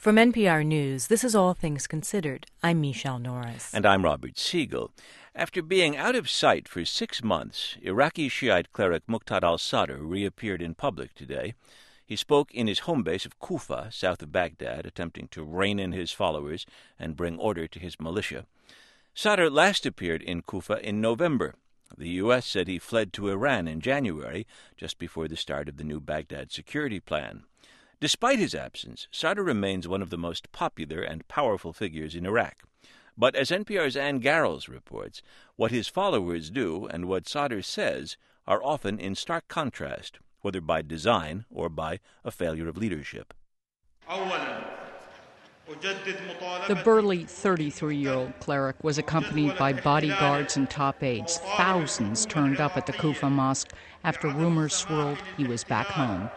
From NPR News, this is All Things Considered. I'm Michelle Norris. And I'm Robert Siegel. After being out of sight for 6 months, Iraqi Shiite cleric Muqtada al-Sadr reappeared in public today. He spoke in his home base of Kufa, south of Baghdad, attempting to rein in his followers and bring order to his militia. Sadr last appeared in Kufa in November. The U.S. said he fled to Iran in January, just before the start of the new Baghdad security plan. Despite his absence, Sadr remains one of the most popular and powerful figures in Iraq. But as NPR's Ann Garrels reports, what his followers do and what Sadr says are often in stark contrast, whether by design or by a failure of leadership. The burly 33-year-old cleric was accompanied by bodyguards and top aides. Thousands turned up at the Kufa mosque after rumors swirled he was back home.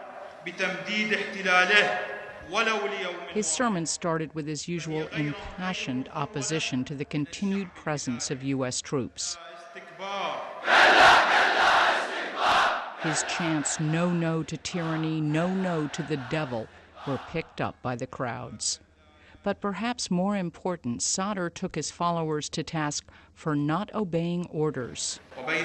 His sermon started with his usual impassioned opposition to the continued presence of U.S. troops. His chants, "No, no to tyranny, no, no to the devil," were picked up by the crowds. But perhaps more important, Sadr took his followers to task for not obeying orders.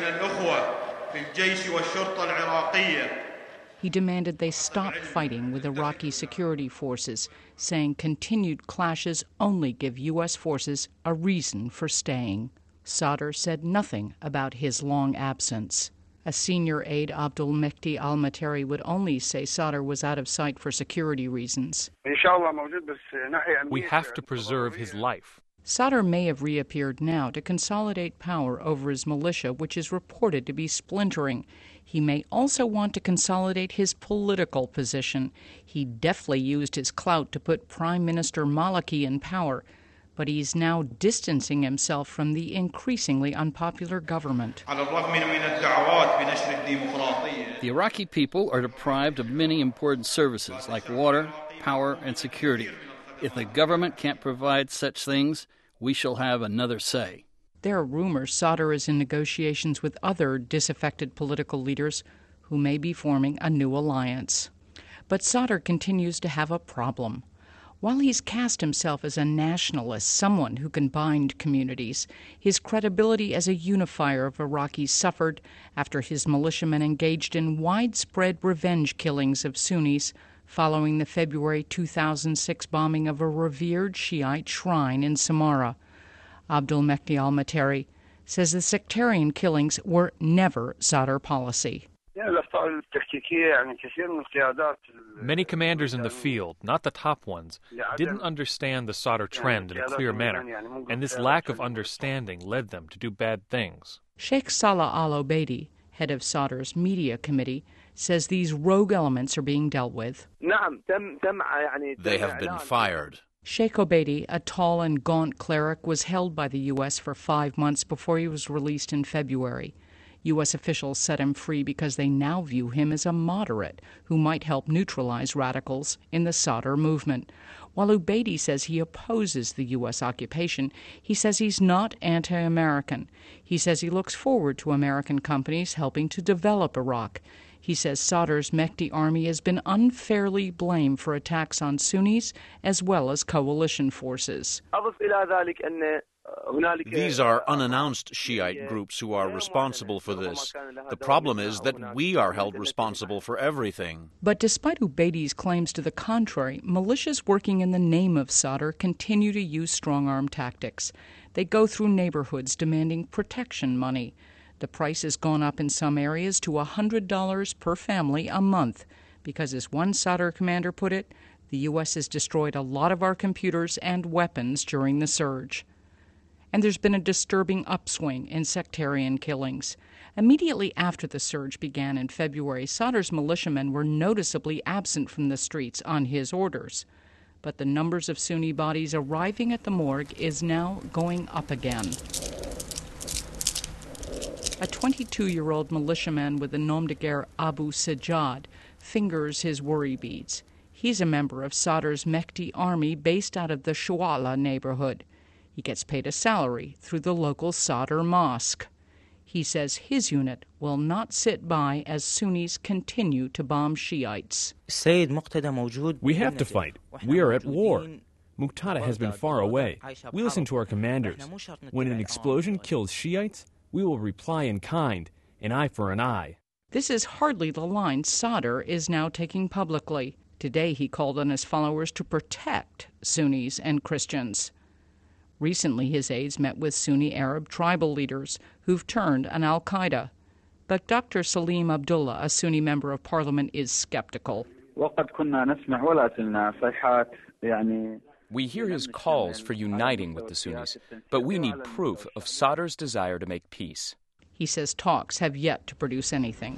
He demanded they stop fighting with Iraqi security forces, saying continued clashes only give U.S. forces a reason for staying. Sadr said nothing about his long absence. A senior aide, Abdul Mehdi al-Matari, would only say Sadr was out of sight for security reasons. We have to preserve his life. Sadr may have reappeared now to consolidate power over his militia, which is reported to be splintering. He may also want to consolidate his political position. He deftly used his clout to put Prime Minister Maliki in power, but he's now distancing himself from the increasingly unpopular government. The Iraqi people are deprived of many important services like water, power, and security. If the government can't provide such things, we shall have another say. There are rumors Sadr is in negotiations with other disaffected political leaders who may be forming a new alliance. But Sadr continues to have a problem. While he's cast himself as a nationalist, someone who can bind communities, his credibility as a unifier of Iraqis suffered after his militiamen engaged in widespread revenge killings of Sunnis following the February 2006 bombing of a revered Shiite shrine in Samarra. Abdul Mehdi al-Matari says the sectarian killings were never Sadr policy. Many commanders in the field, not the top ones, didn't understand the Sadr trend in a clear manner, and this lack of understanding led them to do bad things. Sheikh Salah al-Obeidi, head of Sadr's media committee, says these rogue elements are being dealt with. They have been fired. Sheikh Obeidi, a tall and gaunt cleric, was held by the U.S. for 5 months before he was released in February. U.S. officials set him free because they now view him as a moderate who might help neutralize radicals in the Sadr movement. While Obeidi says he opposes the U.S. occupation, he says he's not anti-American. He says he looks forward to American companies helping to develop Iraq. He says Sadr's Mehdi army has been unfairly blamed for attacks on Sunnis as well as coalition forces. These are unannounced Shiite groups who are responsible for this. The problem is that we are held responsible for everything. But despite Obeidi's claims to the contrary, militias working in the name of Sadr continue to use strong-arm tactics. They go through neighborhoods demanding protection money. The price has gone up in some areas to $100 per family a month because, as one Sadr commander put it, the U.S. has destroyed a lot of our computers and weapons during the surge. And there's been a disturbing upswing in sectarian killings. Immediately after the surge began in February, Sadr's militiamen were noticeably absent from the streets on his orders. But the numbers of Sunni bodies arriving at the morgue is now going up again. A 22-year-old militiaman with the nom de guerre Abu Sajjad fingers his worry beads. He's a member of Sadr's Mehdi army based out of the Shu'ala neighborhood. He gets paid a salary through the local Sadr mosque. He says his unit will not sit by as Sunnis continue to bomb Shiites. We have to fight. We are at war. Muqtada has been far away. We listen to our commanders. When an explosion kills Shiites, we will reply in kind, an eye for an eye. This is hardly the line Sadr is now taking publicly. Today he called on his followers to protect Sunnis and Christians. Recently his aides met with Sunni Arab tribal leaders who've turned on al-Qaeda. But Dr. Salim Abdullah, a Sunni member of parliament, is skeptical. We hear his calls for uniting with the Sunnis, but we need proof of Sadr's desire to make peace. He says talks have yet to produce anything.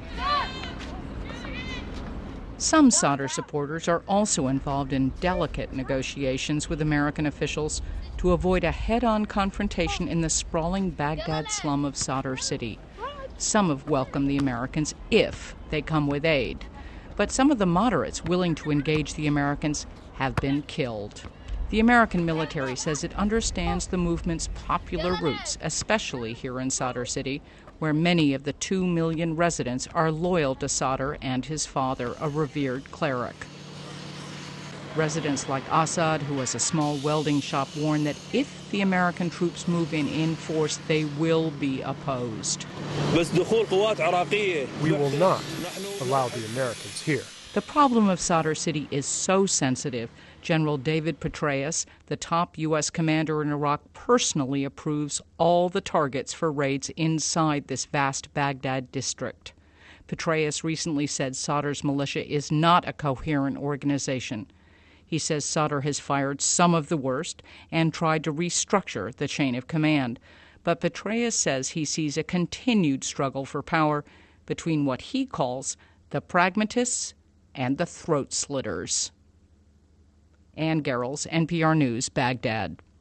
Some Sadr supporters are also involved in delicate negotiations with American officials to avoid a head-on confrontation in the sprawling Baghdad slum of Sadr City. Some have welcomed the Americans if they come with aid, but some of the moderates willing to engage the Americans have been killed. The American military says it understands the movement's popular roots, especially here in Sadr City, where many of the 2 million residents are loyal to Sadr and his father, a revered cleric. Residents like Assad, who has a small welding shop, warn that if the American troops move in force, they will be opposed. We will not allow the Americans here. The problem of Sadr City is so sensitive, General David Petraeus, the top U.S. commander in Iraq, personally approves all the targets for raids inside this vast Baghdad district. Petraeus recently said Sadr's militia is not a coherent organization. He says Sadr has fired some of the worst and tried to restructure the chain of command. But Petraeus says he sees a continued struggle for power between what he calls the pragmatists and the throat slitters. Ann Garrels, NPR News, Baghdad.